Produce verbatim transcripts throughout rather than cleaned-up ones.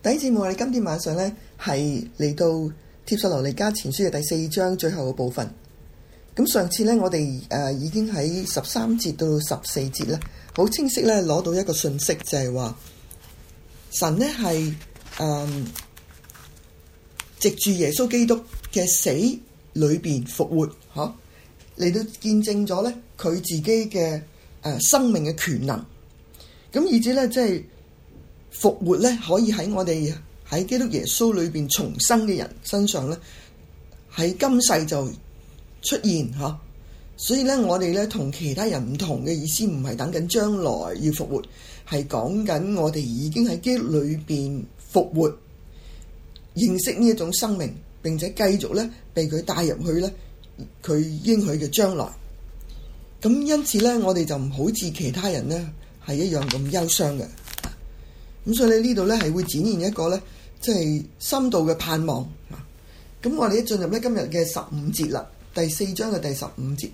弟兄姊妹，我哋今天晚上呢係嚟到帖撒羅尼迦前書嘅第四章最後嘅部分。咁上次呢，我哋誒、呃、已經喺十三節到十四節咧，好清晰咧攞到一個信息，就係、是、話神呢係誒藉住耶穌基督嘅死裏邊復活，嗬嚟到見證咗咧佢自己嘅誒、呃、生命嘅權能。咁以至咧即係。復活咧，可以喺我哋喺基督耶穌裏邊重生嘅人身上咧，喺今世就出現吓。所以咧，我哋咧同其他人唔同嘅意思，唔係等緊將來要復活，係講緊我哋已經喺基督裏邊復活，認識呢一種生命，並且繼續咧被佢帶入去咧佢應許嘅將來。咁因此咧，我哋就唔好似其他人咧係一樣咁憂傷嘅。咁所以咧呢度咧係會展現一個咧即係深度嘅盼望。咁我哋一進入咧今日嘅十五節啦，第四章嘅第十五節。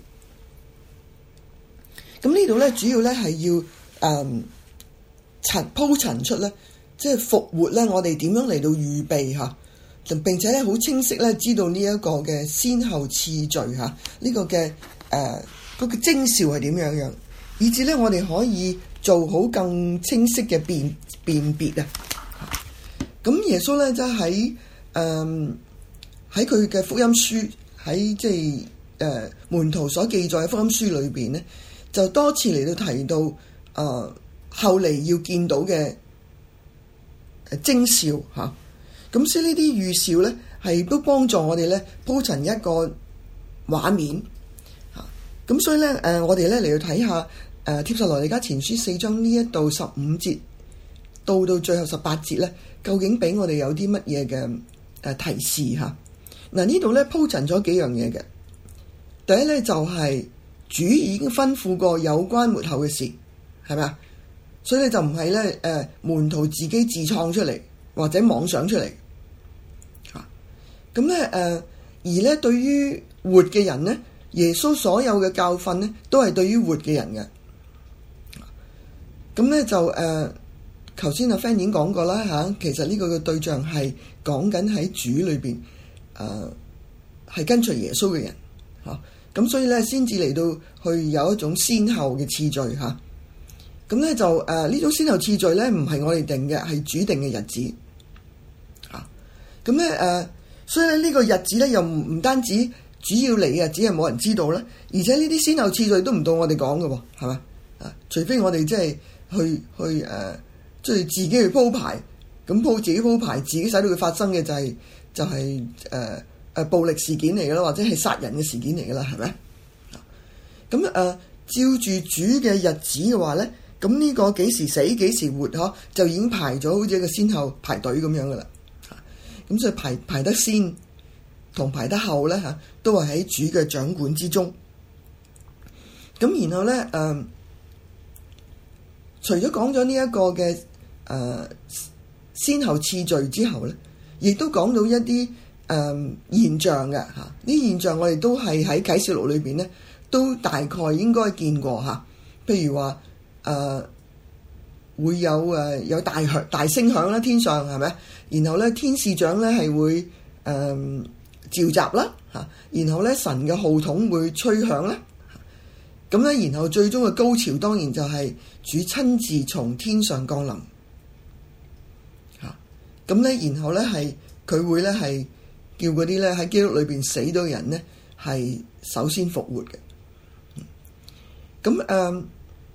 咁呢度咧主要咧係要誒陳鋪陳出咧，即係復活咧我哋點樣嚟到預備吓，並且咧好清晰咧知道呢一個嘅先後次序吓，呢、這個嘅誒嗰個徵兆係點樣樣，以至咧我哋可以做好更清晰嘅辨辨別啊！咁耶穌咧，即係喺誒喺佢嘅福音書，喺即係誒門徒所記載嘅福音書裏邊咧，就多次嚟到提到誒、呃、後嚟要見到嘅誒徵兆嚇。咁所以呢啲預兆咧，係都幫助我哋咧鋪陳一個畫面嚇。咁所以咧誒、呃，我哋咧嚟到睇下誒帖撒羅尼迦前書四章呢一度十五節。到到最後十八節咧，究竟俾我哋有啲乜嘢嘅誒提示嚇？嗱，呢度咧鋪陳咗幾樣嘢嘅。第一咧就係、是、主已經吩咐過有關末後嘅事，係咪啊？所以咧就唔係咧誒門徒自己自創出嚟或者妄想出嚟嚇。咁咧誒而咧對於活嘅人咧，耶穌所有嘅教訓咧都係對於活嘅人嘅。咁咧就誒。呃頭先阿 Fan 已經講過啦嚇，其實呢個嘅對象係講緊喺主裏邊，誒、呃、係跟隨耶穌嘅人嚇，咁、啊、所以咧先至嚟到去有一種先後嘅次序嚇，咁、啊、咧就誒呢、呃、種先後次序咧唔係我哋定嘅，係主定嘅日子嚇，咁咧誒，所以咧呢個日子咧又唔唔單止主要嚟嘅日子係冇人知道咧，而且呢啲先後次序都唔到我哋講嘅喎，係嘛啊？除非我哋即係去去誒。呃即係自己去鋪排，咁鋪自己鋪排，自己使到佢發生嘅就係、是、就係誒誒暴力事件嚟嘅啦，或者係殺人嘅事件嚟嘅啦，係咪？咁誒、呃、照住主嘅日子嘅話咧，咁呢個幾時死幾時活嗬，就已經排咗好似一個先後排隊咁樣嘅啦。咁所以排排得先同排得後咧嚇，都係喺主嘅掌管之中。咁然後咧誒、呃，除咗講咗呢一個嘅。誒、呃，先後次序之後咧，亦都講到一啲誒、呃、現象嘅嚇。呢、啊、現象我哋都係喺啟示錄裏邊咧，都大概應該見過嚇。譬如話誒、呃、會有誒、呃、有大響大聲響啦，天上係咪？然後咧天使長咧係會誒、呃、召集啦嚇，然後咧神嘅號筒會吹響啦。咁咧，然後最終嘅高潮當然就係主親自從天上降臨。咁咧，然後咧係佢會咧係叫嗰啲咧喺基督裏邊死咗嘅人咧係首先復活嘅。咁誒、呃，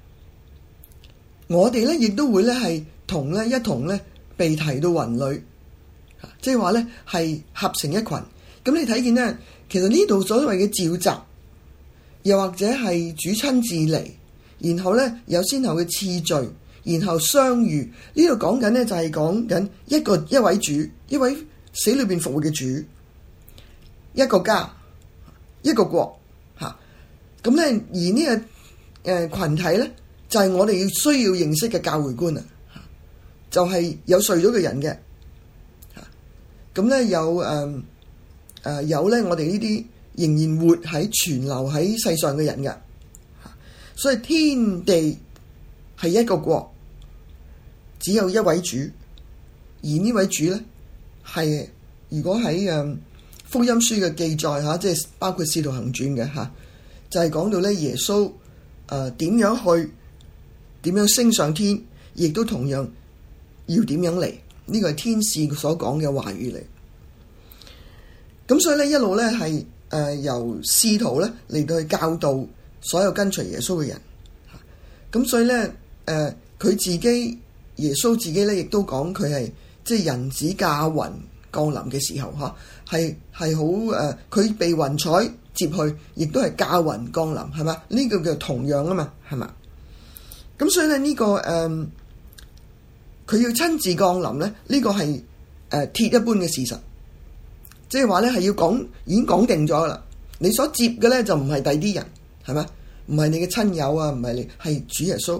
我哋咧亦都會咧係同咧一同咧被提到雲裏，即係話咧係合成一群。咁你睇見咧，其實呢度所謂嘅召集，又或者係主親自嚟，然後咧有先後嘅次序。然後相遇，呢度講緊呢就係講緊一個一位主，一位死裏邊復活嘅主，一個家，一個國嚇。咁咧而呢個誒羣體咧，就係、是、我哋要需要認識嘅教會觀啊，就係、是、有睡咗嘅人嘅嚇。咁咧有誒誒、呃、有咧我哋呢啲仍然活喺存留喺世上嘅人嘅，所以天地係一個國。只有一位主， 而呢位主咧係如果喺誒福音書嘅記載嚇，即係包括《使徒行傳》嘅嚇，就係講到咧耶穌誒點樣去點樣升上天，亦都同樣要點樣嚟，呢個係天使所講嘅話語嚟。咁所以咧一路咧係誒由使徒咧嚟到去教導所有跟隨耶穌嘅人。咁所以咧誒佢自己耶穌自己咧亦都講佢係即係人子駕雲降臨嘅時候嚇，係係好誒佢被雲彩接去，亦都係駕雲降臨，係嘛？呢個叫同樣啊嘛，係嘛？咁所以咧呢個誒佢要親自降臨咧，呢個係誒鐵一般嘅事實，即係話咧係要講已經講定咗啦。你所接嘅咧就唔係第啲人，係嘛？唔係你嘅親友啊，唔係你係主耶穌。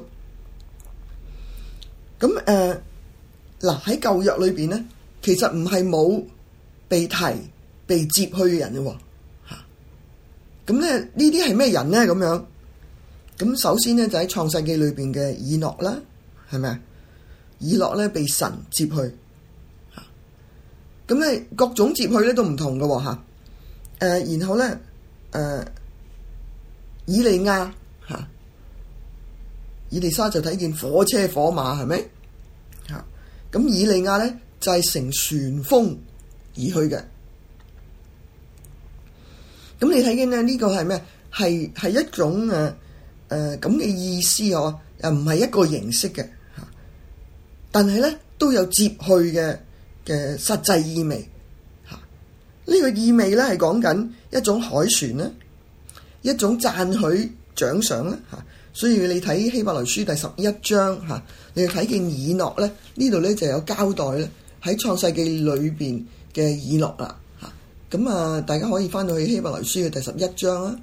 咁誒嗱喺舊約裏邊咧，其實唔係冇被提被接去嘅人嘅喎嚇。咁咧呢啲係咩人咧？咁樣咁首先咧就喺創世記裏邊嘅以諾啦，係咪啊？以諾咧被神接去嚇。咁咧各種接去咧都唔同嘅喎嚇。誒然後咧誒以利亞嚇。以利沙就睇見火車火馬，係咪？嚇，咁以利亞咧就係、是、乘旋風而去嘅。咁你睇見咧呢個係咩？係係一種誒誒咁嘅意思嗬，又唔係一個形式嘅嚇，但係咧都有接去嘅嘅實際意味嚇。呢、這個意味咧係講緊一種凱旋啦，一種讚許獎賞啦嚇。所以你睇希伯來書第十一章嚇，你要睇見以諾咧，呢度咧就有交代咧喺創世記裏邊嘅以諾啦嚇。咁啊，大家可以翻到去希伯來書嘅第十一章啦。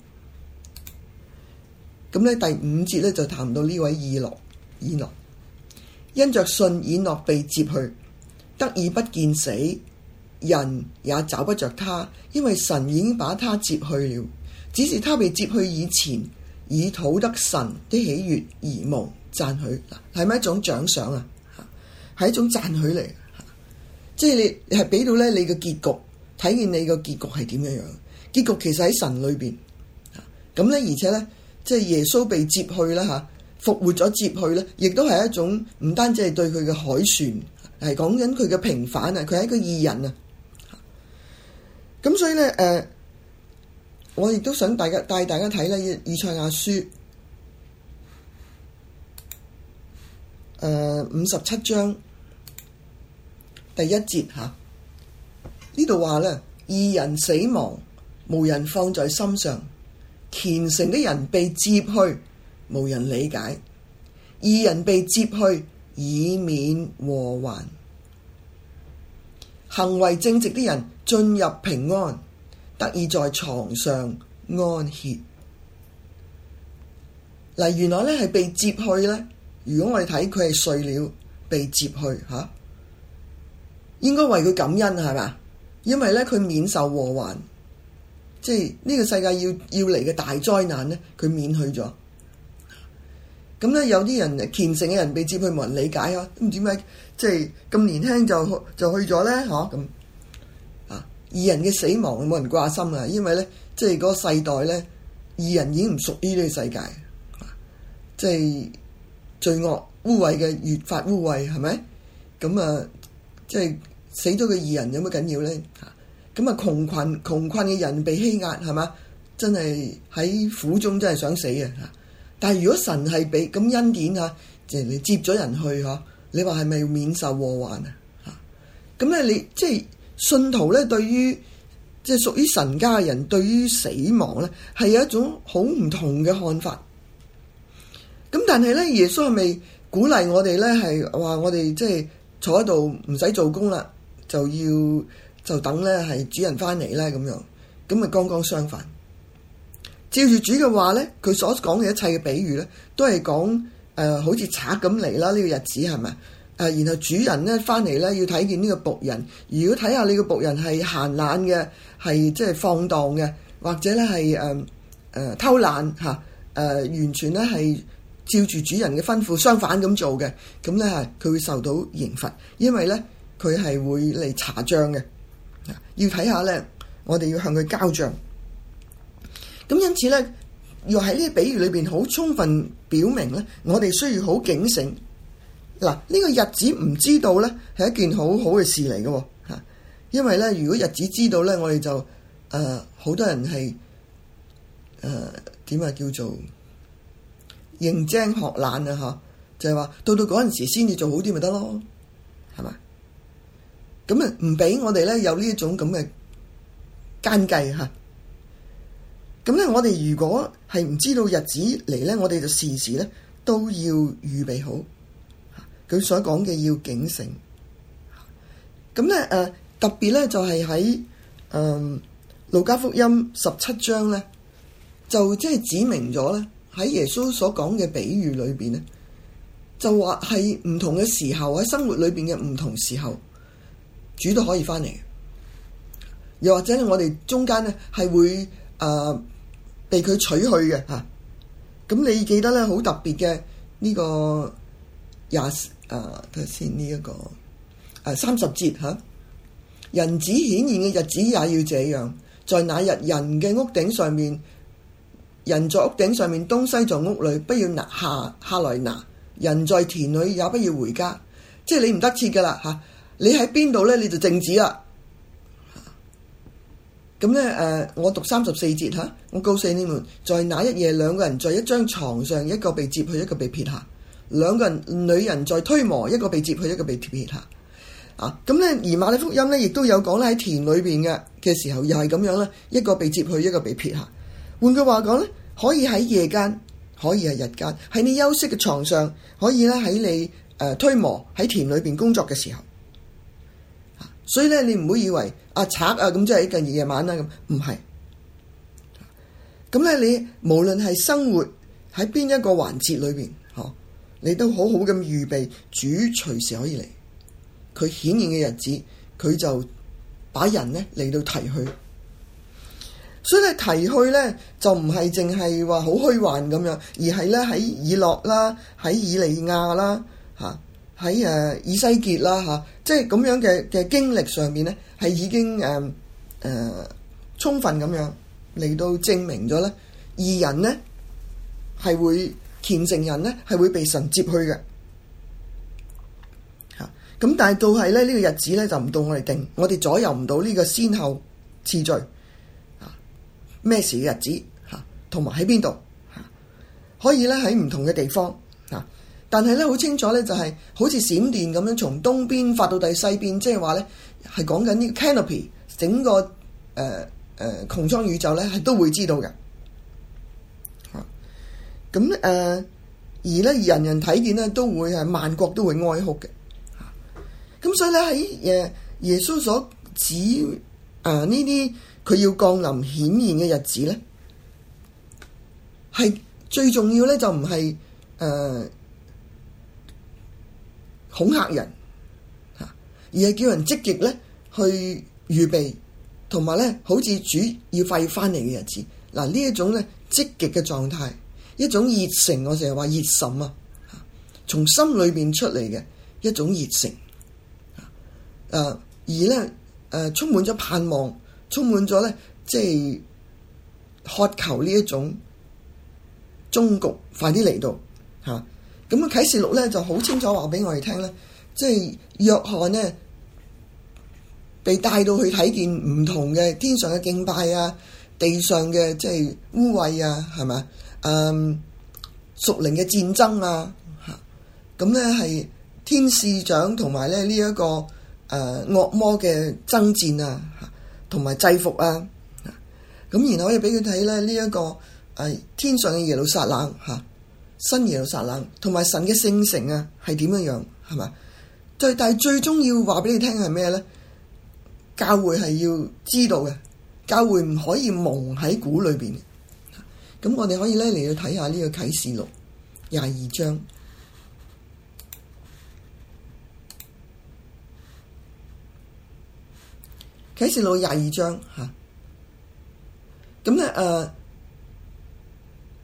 咁咧第五節咧就談到呢位以諾，以諾因着信以諾被接去，得以不見死，人也找不着他，因為神已經把他接去了。只是他被接去以前，以討得神的喜悅而蒙讚許，係咪一種獎賞啊？係一種讚許嚟，即係你係俾到咧你嘅結局，睇見你個結局係點樣樣。結局其實喺神裏邊，咁咧而且咧即係耶穌被接去啦嚇，復活咗接去咧，亦都係一種唔單止係對佢嘅凱旋，係講緊佢嘅平反啊，佢係一個義人啊。咁所以咧誒。呃我亦都想大家帶大家睇咧以賽亞書誒五十七章第一節嚇，呢度話咧義人死亡，無人放在心上；虔誠的人被接去，無人理解；義人被接去，以免禍患；行為正直的人進入平安，得以在床上安歇。嗱，原來咧係被接去咧。如果我哋睇佢係睡了，被接去嚇、啊，應該為佢感恩係嘛？因為咧佢免受禍患，即係呢個世界要要嚟嘅大災難咧，佢免去咗。咁咧有啲人虔誠嘅人被接去，冇人理解啊！咁點解即係咁年輕就就去咗咧？嚇、啊、咁。義人嘅死亡冇人掛心啦，因為咧，即係嗰個世代咧，義人已經唔屬於呢個世界，即係罪惡污穢嘅越發污穢，係咪？咁啊，即係死咗嘅義人有乜緊要咧？咁啊，窮困窮困嘅人被欺壓，係嘛？真係喺苦中真係想死啊！但係如果神係俾咁恩典啊，即係你接咗人去嗬，你話係咪免受禍患啊？嚇，咁咧你即係。信徒咧對於即係屬於神家嘅人，對於死亡咧係有一種好唔同嘅看法。咁但係咧，耶穌係咪鼓勵我哋咧係話我哋即係坐喺度唔使做工啦，就要就等咧係主人翻嚟咧咁樣？咁咪剛剛相反。照住主嘅話咧，佢所講嘅一切嘅比喻咧，都係講誒好似賊咁嚟啦，呢個日子係咪？誒、呃，然後主人咧翻嚟咧，要睇見呢個僕人。如果睇下你個僕人係閒懶嘅，係即係放蕩嘅，或者咧係誒誒偷懶嚇，誒、啊呃、完全咧係照住主人嘅吩咐相反咁做嘅，咁咧係佢會受到刑罰。因為咧佢係會嚟查賬嘅，要睇下咧，我哋要向佢交賬。咁因此咧，要喺呢啲比喻裏邊好充分表明咧，我哋需要好警醒。嗱，呢個日子唔知道咧，係一件好好嘅事嚟嘅嚇，因為咧，如果日子知道咧，我哋就誒好、呃、多人係誒點啊叫做認精學懶啊嚇，就係話到到嗰陣時先至做好啲咪得咯，係嘛？咁啊唔俾我哋咧有呢一種咁嘅奸計嚇。咁咧，我哋如果係唔知道日子嚟咧，我哋就時時咧都要預備好。佢所講嘅要警醒。咁咧誒特別咧就係喺誒路加福音十七章咧，就即係指明咗咧喺耶穌所講嘅比喻裏邊咧，就話係唔同嘅時候喺生活裏邊嘅唔同時候，主都可以翻嚟嘅。又或者我哋中間咧係會誒、呃、被佢取去嘅嚇。咁、啊、你記得咧好特別嘅呢個廿誒睇下先呢一個誒三十節嚇，人子顯現嘅日子也要這樣，在那日人嘅屋頂上面，人在屋頂上面，東西在屋裏，不要拿下下來拿；人在田裏，也不要回家。即係你唔得切噶啦嚇，你喺邊度咧你就靜止啦。咁咧誒，我讀三十四節嚇，我告訴你們，在那一夜兩個人在一張床上，一個被接去，一個被撇下。兩個人女人在推磨，一個被接去，一個被撇下。啊，咁咧而馬利福音咧亦都有講咧喺田裏邊嘅嘅時候，又係咁樣咧，一個被接去，一個被撇下。換句話講咧，可以喺夜間，可以係日間，喺你休息嘅床上，可以咧喺你誒、呃、推磨喺田裏邊工作嘅時候。啊、所以咧你唔好以為啊賊啊咁即係近夜晚啦咁，唔係。咁咧你無論係生活喺邊一個環節裏邊，嗬、啊，你都好好咁預備，主隨時可以嚟。佢顯現嘅日子，佢就把人咧嚟到提去。所以咧提去咧就唔係淨係話好虛幻咁樣，而係咧喺以諾啦，喺以利亞啦，嚇喺誒以西結啦，嚇、啊，即係咁樣嘅嘅經歷上面咧，係已經誒誒、呃呃、充分咁樣嚟到證明咗咧，義人咧係會虔誠人咧係會被神接去嘅嚇。咁、啊、但係到係咧呢、這個日子咧就唔到我哋定，我哋左右唔到呢個先後次序。咩時嘅日子嚇，同埋喺邊度嚇，可以咧喺唔同嘅地方嚇，但係咧好清楚咧就係好似閃電咁樣從東邊發到第西邊，即係話咧係講緊呢個 canopy 整個誒誒、呃呃、穹蒼宇宙咧係都會知道嘅嚇。咁誒、呃、而咧人人睇見咧都會係萬國都會哀哭嘅嚇。咁所以咧喺誒耶穌所指誒呢啲。呃佢要降臨顯現嘅日子咧，係最重要咧，就唔係誒恐嚇人嚇，而係叫人積極咧去預備，同埋咧好似主要快要翻嚟嘅日子。嗱，呢一種咧積極嘅狀態，一種熱誠，我成日話熱忱啊，從心裏邊出嚟嘅一種熱誠，誒、呃、而咧誒、呃、充滿咗盼望。充滿咗咧，即係渴求呢一種終局快啲嚟到嚇。咁啊啟示錄咧就好清楚話俾我哋聽咧，即係約翰咧被帶到去睇見唔同嘅天上嘅敬拜啊，地上嘅即係污穢啊，係咪？嗯，屬靈嘅戰爭啊嚇。咁咧係天使長同埋咧呢一個誒、呃、惡魔嘅爭戰啊。同埋制服啊，咁然後可以俾佢睇咧呢一個誒、呃、天上嘅耶路撒冷嚇、啊，新耶路撒冷同埋神嘅聖城啊，係點樣樣係嘛？最但係最終要話俾你聽係咩咧？教會係要知道嘅，教會唔可以蒙喺鼓裏邊。咁、啊、我哋可以咧嚟到睇下呢個啟示錄廿二章。啟示錄廿二章嚇，咁咧誒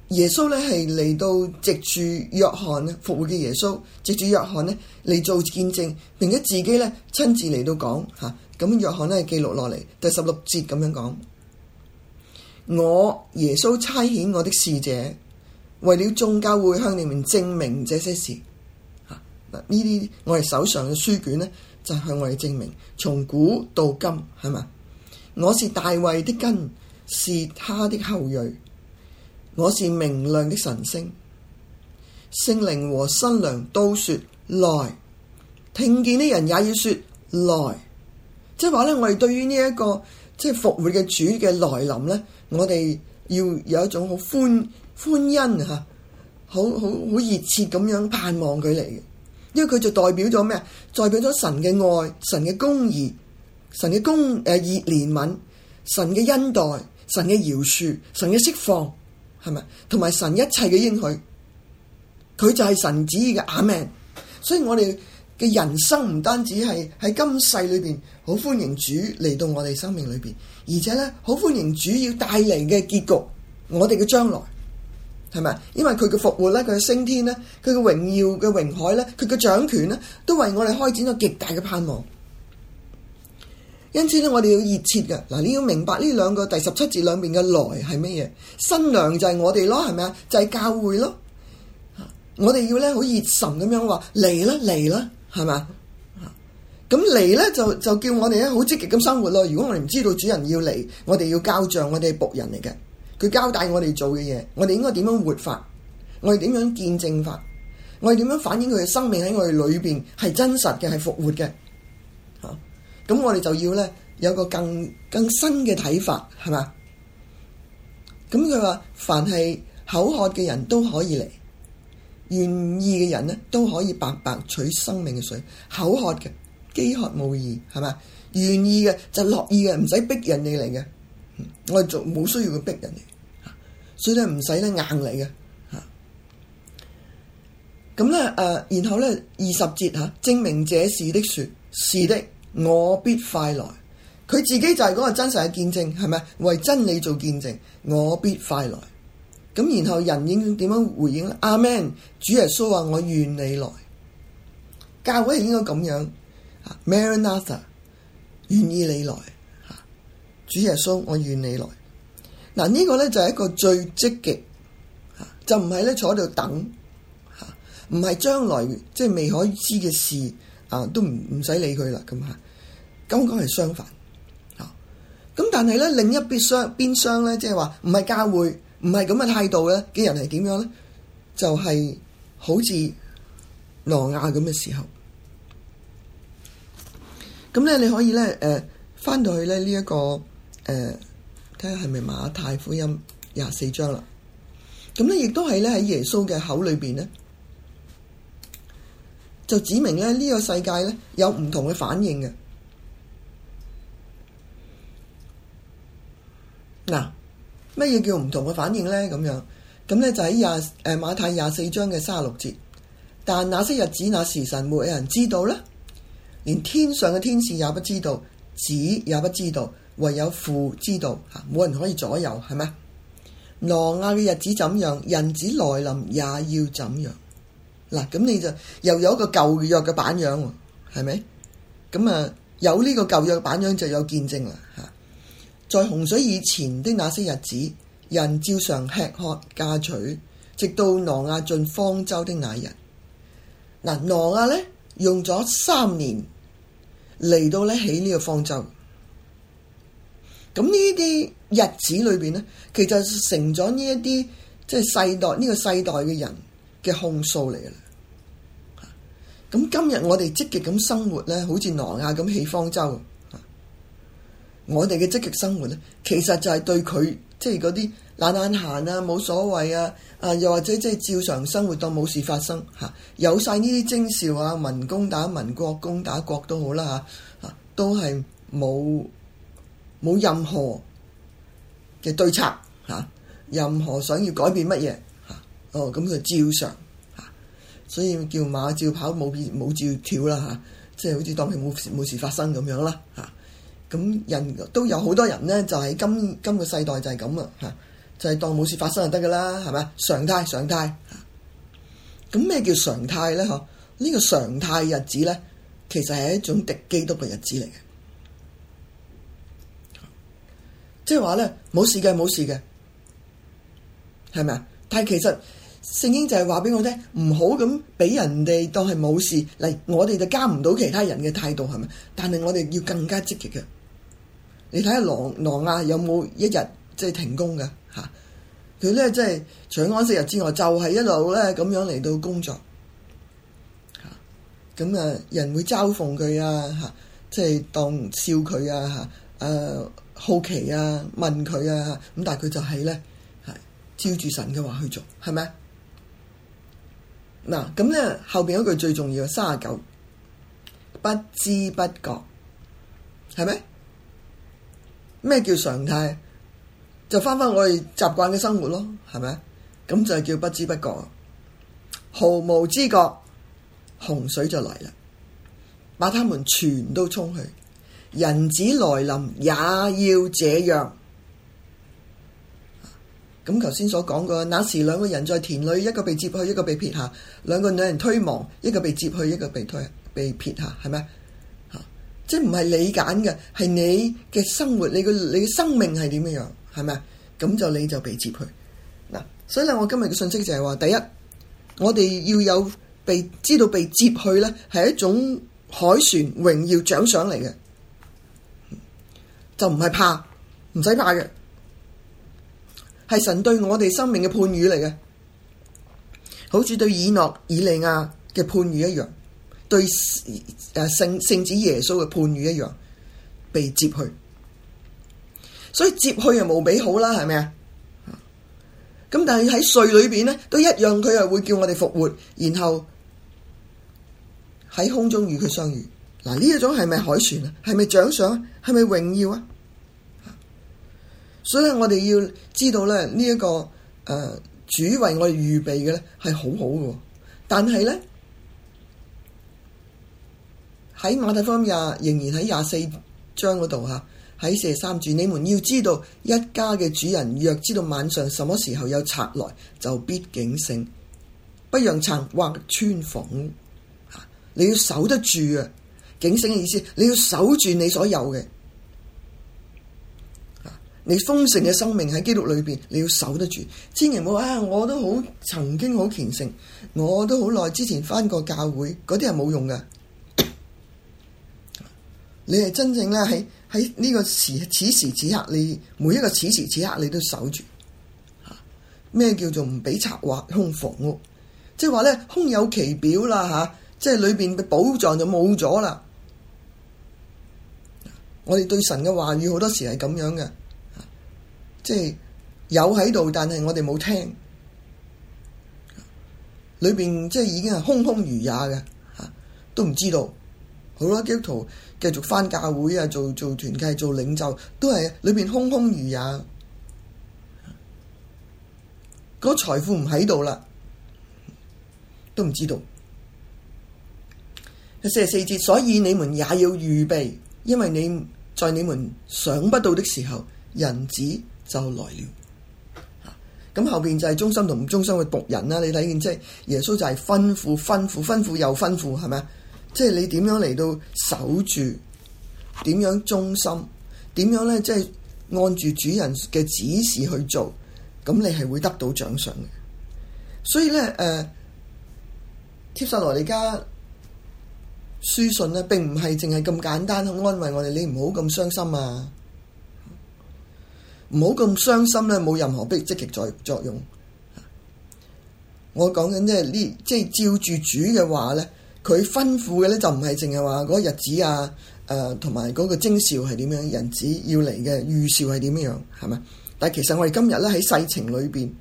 耶穌咧係嚟到藉住約翰咧復活嘅耶穌，藉住約翰咧嚟做見證，並且自己咧親自嚟到講嚇。咁約翰咧記錄落嚟第十六節咁樣講：我耶穌差遣我的使者，為了眾教會向你們證明這些事。嚇嗱，呢啲我哋手上嘅書卷咧就向我哋證明，從古到今係嘛？我是大衛的根，是他的後裔。我是明亮的晨星，聖靈和新娘都說來，聽見的人也要說來。即係話咧，我哋對於呢一個即係復活嘅主嘅來臨咧，我哋要有一種好歡歡欣吓，好好好熱切咁樣盼望佢嚟嘅，因為佢就代表咗咩啊？代表咗神嘅愛、神嘅公義、神嘅公誒熱憐憫、神嘅恩待、神嘅饒恕、神嘅釋放。係咪？同埋神一切嘅應許，佢就係神旨意嘅阿們。所以我哋嘅人生唔單止係喺今世裏邊好歡迎主嚟到我哋生命裏邊，而且咧好歡迎主要帶嚟嘅結局，我哋嘅將來係咪？因為佢嘅復活咧，佢嘅升天咧，佢嘅榮耀嘅榮海咧，佢嘅掌權咧，都為我哋開展咗極大嘅盼望。因此咧，我哋要熱切嘅嗱，你要明白呢兩個第十七節兩邊嘅來係乜嘢？新娘就係我哋咯，係咪啊？就係、是、教會咯。我哋要咧好熱忱咁樣話嚟啦嚟啦，係咪？咁嚟咧就就叫我哋咧好積極咁生活咯。如果我哋唔知道主人要嚟，我哋要交賬，我哋係僕人嚟嘅。佢交代我哋做嘅嘢，我哋應該點樣活法？我哋點樣見證法？我哋點樣反映佢嘅生命喺我哋裏邊係真實嘅，係復活嘅？咁我哋就要咧有個更更新嘅睇法，係嘛？咁佢話凡係口渴嘅人都可以嚟，願意嘅人咧都可以白白取生命嘅水。口渴嘅飢渴慕義，係嘛？願意嘅就樂意嘅，唔使逼人哋嚟嘅。我哋做冇需要佢逼人哋，所以咧唔使咧硬嚟嘅。咁咧誒，然後咧二十節吓，證明這事的說，是的。我必快來，佢自己就係嗰個真實嘅見證，係咪？為真理做見證，我必快來。咁然後人應點樣回應咧？阿們，主耶穌話我願你來。教會係應該咁樣，Maranatha，願意你來。主耶穌我願你來。嗱、這、呢個咧就係一個最積極，就唔係咧坐喺度等，唔係將來即係未可知嘅事。啊，都唔唔使理佢啦，咁嚇，咁講係相反，啊，咁但係咧另一邊廂邊廂咧，即係話唔係教會，唔係咁嘅態度咧嘅人係點樣咧？就係、是、好似挪亞咁嘅時候，咁咧你可以咧誒翻到去咧呢一個誒睇下係咪馬太福音廿四章啦，咁咧亦都係咧喺耶穌嘅口裏邊咧。就指明咧呢個世界咧有唔同嘅反應嘅。嗱，乜嘢叫唔同嘅反應咧？咁樣咁咧就喺廿誒馬太廿四章嘅三十六節。但那些日子那時辰沒有人知道啦，連天上嘅天使也不知道，子也不知道，唯有父知道。嚇，冇人可以左右，係咪？挪亞嘅日子怎樣，人子來臨也要怎樣。嗱，咁你就又有一個舊約嘅版樣喎，係咪？咁啊，有呢個舊約嘅版樣就有見證啦嚇。在洪水以前的那些日子，人照常吃喝嫁娶，直到挪亞進方舟的那日。嗱，挪亞咧用咗三年嚟到咧起呢個方舟。咁呢啲日子裏邊咧，其實成咗呢一啲即係世代呢個世代嘅人嘅控訴嚟嘅啦。咁今日我哋積極咁生活咧，好似挪亞咁起方舟。我哋嘅積極生活咧，其實就係對佢即係嗰啲懶懶閒啊，冇所謂啊，啊又或者即係照常生活當冇事發生嚇，有晒呢啲徵兆啊，民攻打民，國攻打國都好啦嚇，嚇都係冇冇任何嘅對策嚇，任何想要改變乜嘢嚇，哦咁佢照常。所以叫馬照跑，冇冇照跳啦嚇，即係好似當佢冇冇事發生咁樣啦嚇。咁人都有好多人咧，就喺今今個世代就係咁啦嚇， 就係當冇事發生就得噶啦，係咪？常態常態。咁咩叫常態咧？嗬，呢個常態日子咧，其實係一種敵基督嘅日子嚟嘅，即係話咧冇事嘅冇事嘅，係咪啊？但係其實聖經就係話俾我聽，唔好咁俾人哋當係冇事嚟，我哋就加唔到其他人嘅態度，係咪？但係我哋要更加積極嘅。你睇下挪挪亞有冇一日即係停工嘅嚇？佢咧即係除咗安息日之外，就係、是、一路咧咁樣嚟到工作嚇。咁啊，人會嘲諷佢啊嚇，即係當笑佢啊嚇，誒好奇啊問佢啊，咁但係佢就係咧係照住神嘅話去做，係咪？嗱咁咧後邊嗰句最重要，三十九，不知不覺，係咪？咩叫常態？就翻返我哋習慣嘅生活咯，係咪？咁就係叫不知不覺，毫無知覺，洪水就嚟啦，把他們全都沖去。人子來臨也要這樣。咁頭先所講過，那時兩個人在田裏，一個被接去，一個被撇下；兩個女人推磨，一個被接去，一個被推被撇下，係咪？即係唔係你揀嘅，係你嘅生活，你嘅你嘅生命係點樣？係咪？咁就你就被接去嗱。所以咧，我今日嘅信息就係話，第一，我哋要有被知道被接去咧，係一種凱旋榮耀獎賞嚟嘅，就唔係怕，唔使怕嘅，係神對我哋生命嘅判語嚟嘅，好似對以諾、以利亞嘅判語一樣，對誒聖聖子耶穌嘅判語一樣，被接去。所以接去又無比好啦，係咪啊？咁但係喺睡裏邊咧，都一樣，佢又會叫我哋復活，然後喺空中與佢相遇。嗱，呢一種係咪凱旋啊？係咪獎賞啊？係咪榮耀啊？所以咧，我哋要知道咧，呢、這、一個誒、呃、主為我哋預備嘅咧係好好嘅，但係咧喺馬太福音廿仍然喺廿四章嗰度吓。喺四十三節，你們要知道，一家嘅主人若知道晚上什麼時候有賊來，就必警醒，不讓賊挖穿房屋。你要守得住啊！警醒嘅意思，你要守住你所有嘅，你豐盛嘅生命喺基督裏邊，你要守得住。千祈唔好啊！我都好曾經好虔誠，我都好耐之前返過教會，嗰啲係冇用嘅。你係真正咧喺喺呢個時此時此刻，你每一個此時此刻你都守住。咩叫做唔俾賊挖空房屋？即係話咧空有其表啦吓，即係裏邊嘅寶藏就冇咗啦。我哋對神嘅話語好多時係咁樣嘅，即係有喺度，但係我哋冇聽，裏邊即係已經係空空如也嘅，都唔知道。好多基督徒繼續返教會啊，做做團契、做領袖，都係裏邊空空如也。嗰財富唔喺度啦，都唔知道。四十四節，所以你們也要預備，因為你在你們想不到的時候，人子就來了。咁後邊就係忠心同唔忠心嘅僕人啦。你睇見即係耶穌就係吩咐、吩咐、吩咐又吩咐，係咪啊？即係你點樣嚟到守住，點樣忠心，點樣咧？即係按住主人嘅指示去做，咁你係會得到獎賞嘅。所以咧，誒、呃，帖撒羅尼迦書信咧，並唔係淨係咁簡單去安慰我哋，你唔好咁傷心啊，唔好咁傷心咧，冇任何積極作作用。我講緊即係呢，即係照住主嘅話咧。佢吩咐嘅咧就唔係淨係話嗰個日子啊，誒同埋嗰個徵兆係點樣，人子要嚟嘅預兆係點樣，係咪？但係其實我哋今日咧喺世情裏邊，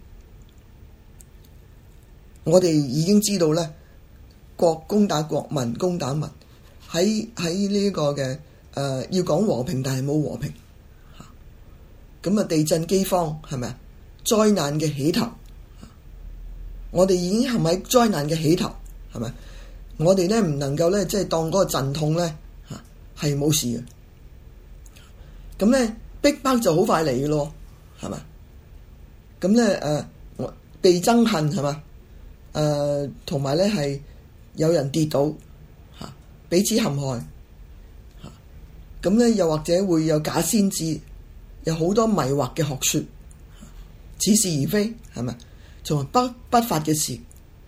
我哋已經知道咧，國攻打國，民攻打民，喺喺呢個嘅誒、呃、要講和平，但係冇和平，咁啊地震饑荒係咪啊？災難嘅起頭，我哋已經陷喺災難嘅起頭，係咪？我哋咧唔能夠咧，即係當嗰個陣痛咧嚇係冇事嘅。咁咧逼迫就好快嚟嘅咯，係咪？ 咁咧誒被憎恨係嘛？誒同埋咧係有人跌倒嚇，彼此陷害嚇，咁咧又或者會有假先知，有好多迷惑嘅學説，似是而非係咪？仲係不不法嘅事。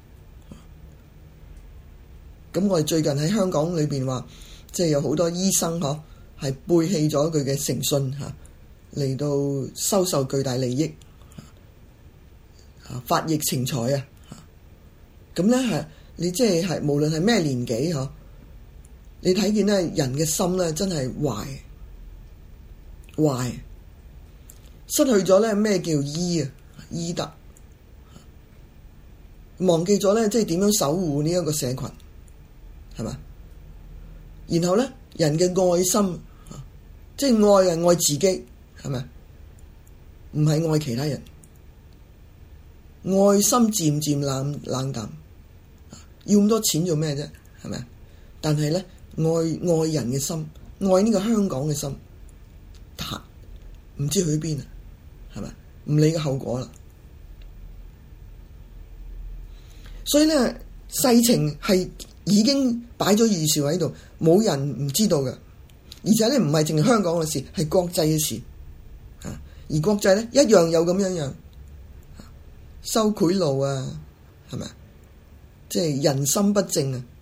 咁我哋最近喺香港裏邊話，即係有好多醫生嗬，係背棄咗佢嘅誠信嚇，嚟到收受巨大利益，啊發疫情財啊！咁咧係你即係係無論係咩年紀嗬，你睇見咧人嘅心咧真係壞壞，失去咗咧咩叫醫啊醫德，忘記咗咧即係點樣守護呢一個社群。係嘛？然後咧，人嘅愛心，即係愛啊，愛自己，係咪？唔係愛其他人，愛心漸漸冷冷淡。要咁多錢做咩啫？係咪？但係咧，愛愛人嘅心，愛呢個香港嘅心，唔知去邊啊？係咪？唔理個後果啦。所以咧，世情係已經擺咗預兆喺度，冇人唔知道嘅。而且咧唔係淨係香港嘅事，係國際嘅事。啊，而國際咧一樣有咁樣樣收賄賂啊，係咪？即係人心不正啊。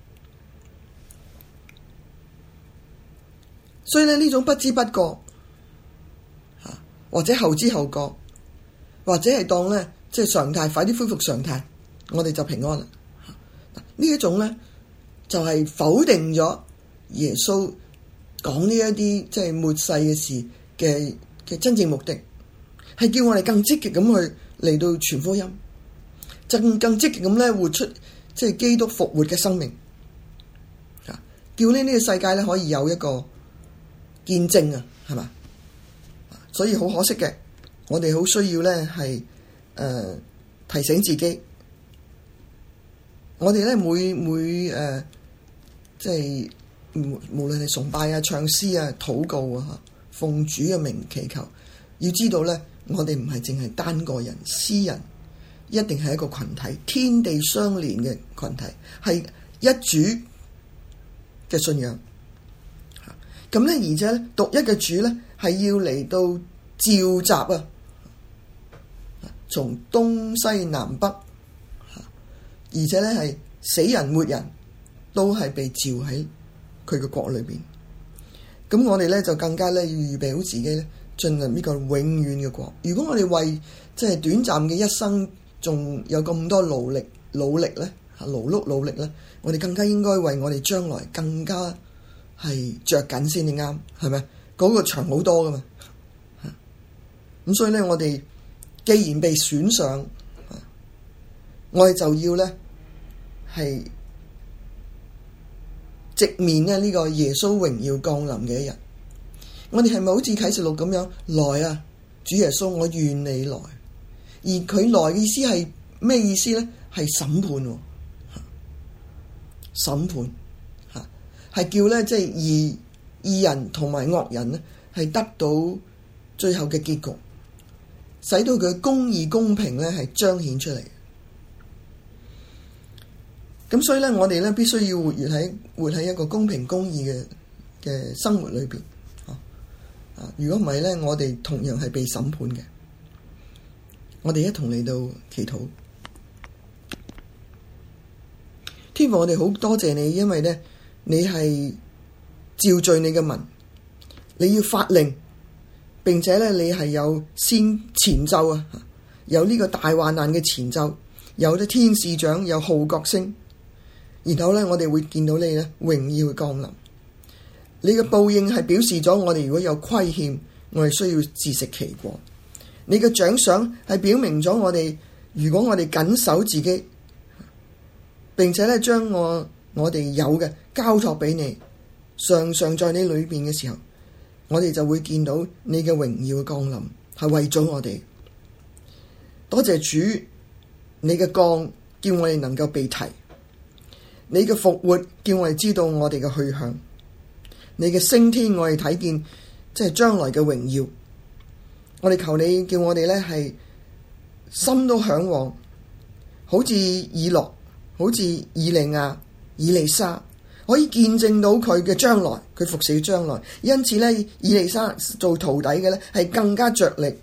所以咧呢種不知不覺，啊或者後知後覺，或者係當咧即係常態，快啲恢復常態，我哋就平安啦。呢一種咧就係、是、否定咗耶穌講呢一啲即係末世嘅事嘅嘅真正目的，係叫我哋更積極咁去嚟到傳福音，更更積極咁咧活出即係基督復活嘅生命，啊，叫呢呢個世界咧可以有一個見證啊，係嘛？所以好可惜嘅，我哋好需要咧係誒提醒自己。我哋咧每每誒、呃，即係無無論係崇拜啊、唱詩啊、禱告啊，奉主嘅名祈求，要知道咧，我哋唔係淨係單個人、私人，一定係一個群體，天地相連嘅群體，係一主嘅信仰。咁咧，而且咧，獨一嘅主咧，係要嚟到召集啊，從東西南北。而且咧係死人活人都係被召喺佢嘅國裏邊，咁我哋咧就更加咧要預備好自己咧進入呢個永遠嘅國。如果我哋為即係短暫嘅一生仲有咁多努力努力咧，勞碌努力咧，我哋更加應該為我哋將來更加係着緊先至啱，係咪？嗰、那個長好多噶嘛，咁所以咧我哋既然被選上，我哋就要咧係直面咧呢個耶穌榮耀降臨嘅一日。我哋係咪好似啟示錄咁樣來啊？主耶穌，我願你來。而佢來嘅意思係咩意思咧？係審判，審判吓，係叫咧即係義義人同埋惡人咧係得到最後嘅結局，使到佢公義公平咧係彰顯出嚟。咁所以咧，我哋咧必須要活喺活喺一個公平公義嘅嘅生活裏邊，啊！如果唔係咧，我哋同樣係被審判嘅。我哋一同嚟到祈禱，天父，我哋好多謝你，因為咧你係召聚你嘅民，你要發令，並且咧你係有先前奏啊，有呢個大患難嘅前奏，有啲天使長，有號角聲。然後咧，我哋會見到你咧榮耀降臨。你嘅報應係表示咗我哋如果有虧欠，我哋需要自食其過。你嘅獎賞係表明咗我哋，如果我哋謹守自己，並且咧將我我哋有嘅交託俾你，常常在你裏邊嘅時候，我哋就會見到你嘅榮耀嘅降臨，係為咗我哋。多謝主，你嘅降叫我哋能夠被提。你嘅復活叫我哋知道我哋嘅去向，你嘅升天我哋睇見即係將來嘅榮耀。我哋求你叫我哋咧係心都向往，好似以諾，好似以利亞、以利沙，可以見證到佢嘅將來，佢服侍嘅將來。因此咧，以利沙做徒弟嘅咧係更加着力，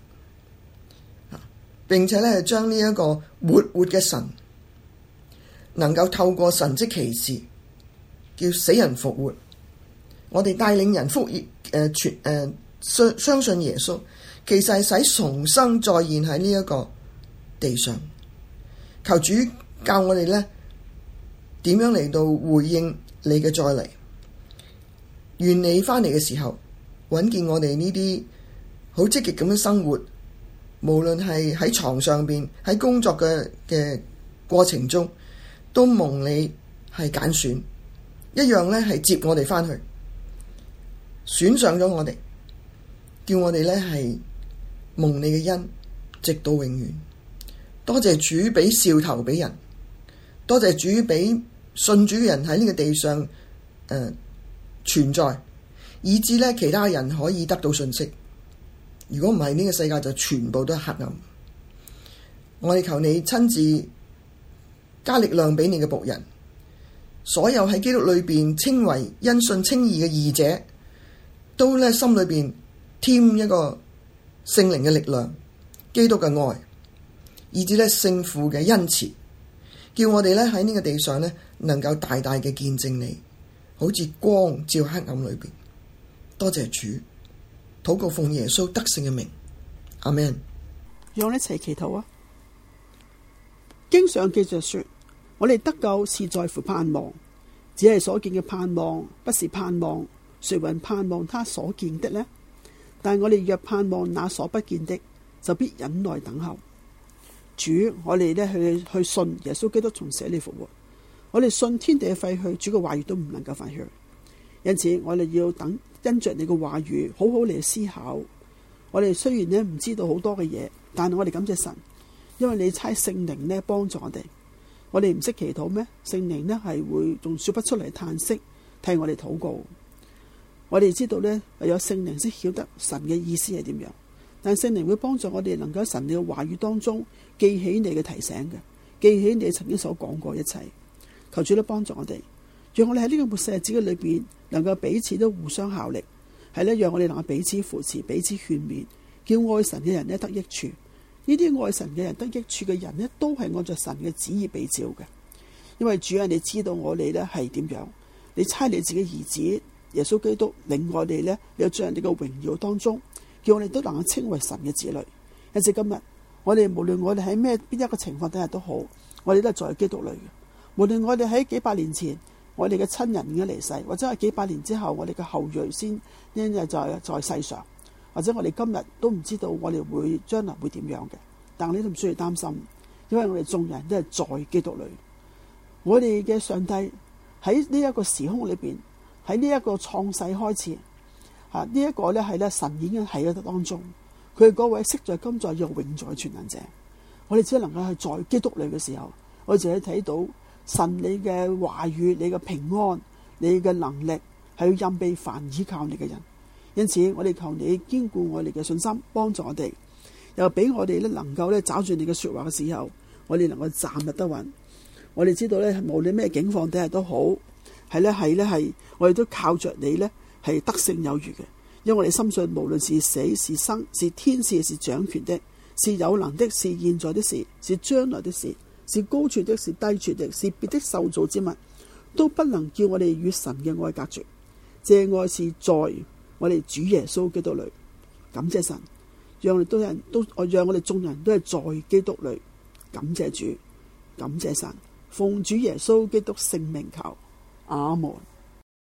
並且咧將呢一個活活嘅神，能夠透過神蹟奇事叫死人復活。我哋帶領人復誒傳誒相相信耶穌，其實係使重生再現喺呢一個地上。求主教我哋咧點樣嚟到回應你嘅再嚟。願你翻嚟嘅時候，穩健我哋呢啲好積極咁樣生活，無論係喺床上邊，喺工作嘅嘅過程中，都蒙你係揀選，一樣咧係接我哋翻去，選上咗我哋，叫我哋咧係蒙你嘅恩，直到永遠。多謝主俾兆頭俾人，多謝主俾信主嘅人喺呢個地上誒、呃、存在，以致咧其他人可以得到信息。如果唔係，呢個世界就全部都係黑暗。我哋求你親自加力量俾你嘅僕人，所有喺基督裏邊稱為因信稱義嘅義者，都咧心裏邊添一個聖靈嘅力量，基督嘅愛，以至咧聖父嘅恩慈，叫我哋咧喺呢個地上咧能夠大大嘅見證你，好似光照黑暗裏邊。多謝主，禱告奉耶穌得勝嘅名，阿們。 讓我哋一齊祈禱啊！經上記着說，我哋得救是在乎盼望，只係所見嘅盼望，不是盼望。誰還盼望他所見的呢？但我哋若盼望那所不見的，就必忍耐等候。主，我哋咧去去信耶穌基督從死裏復活，我哋信天地嘅廢去，主嘅話語都唔能夠廢去。因此，我哋要等因着你嘅話語，好好嚟思考。我哋雖然咧唔知道好多嘅嘢，但係我哋感謝神，因為你差聖靈咧幫助我哋。我哋唔識祈禱咩？聖靈咧係會仲說不出嚟嘆息，替我哋禱告。我哋知道咧，唯有聖靈先曉得神嘅意思係點樣。但聖靈會幫助我哋能夠喺神你嘅話語當中記起你嘅提醒嘅，記起你曾經所講過一切。求主都幫助我哋，讓我哋喺呢個末世日子嘅裏邊，能夠彼此都互相效力，係咧讓我哋能夠彼此扶持、彼此勸勉，叫愛神嘅人咧得益處。呢啲愛神嘅人得益處嘅人咧，都係按照神嘅旨意被召嘅。因為主啊，你知道我哋咧係點樣，你差你自己兒子耶穌基督領我哋咧，你進入你嘅榮耀當中，叫我哋都能夠稱為神嘅子女。因此今日我哋無論我哋喺咩邊一個情況底下都好，我哋都係在基督裏嘅。無論我哋喺幾百年前，我哋嘅親人已經離世，或者係幾百年之後，我哋嘅後裔先一日在在世上，或者我哋今日都唔知道我哋會將來會點樣嘅。但你都唔需要擔心，因為我哋眾人都係在基督裏。我哋嘅上帝喺呢一個時空裏邊，喺呢一個創世開始，吓呢一個咧係咧神已經喺喺當中，佢係嗰位昔在今在又永在全能者。我哋只能夠係在基督裏嘅時候，我哋就可以睇到神你嘅話語、你嘅平安、你嘅能力係要蔭庇凡依靠你嘅人。因此我哋求你堅固我哋嘅信心，幫助我哋，又俾我哋咧能夠咧找住你嘅說話嘅時候，我哋能夠站立得穩。我哋知道咧，無論咩境況底下都好，係咧係咧係，我哋都靠着你咧係得勝有餘嘅。因為我哋深信，無論是死是生，是天使是掌權的，是有能的，是現在的事，是將來的事，是高處的，是低處的，是別的受造之物，都不能叫我哋與神嘅愛隔絕。這愛是在我哋主耶穌基督裏。感謝神，讓我哋都人都，讓我哋眾人都係在基督裏。感謝主，感謝神，奉主耶穌基督聖名求，阿門。